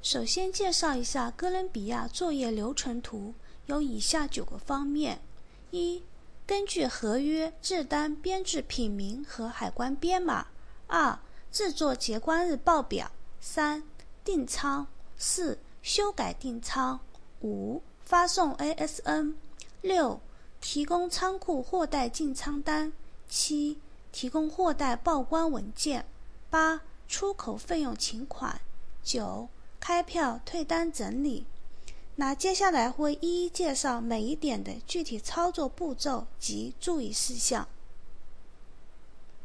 首先介绍一下哥伦比亚作业流程图，有以下9个方面：一、根据合约制单编制品名和海关编码；二、制作结关日报表；三、订仓；四、修改订仓；五、发送 ASN；六、提供仓库货代进仓单；七、提供货代报关文件；八、出口费用请款；九、开票退单整理。那接下来会一一介绍每一点的具体操作步骤及注意事项。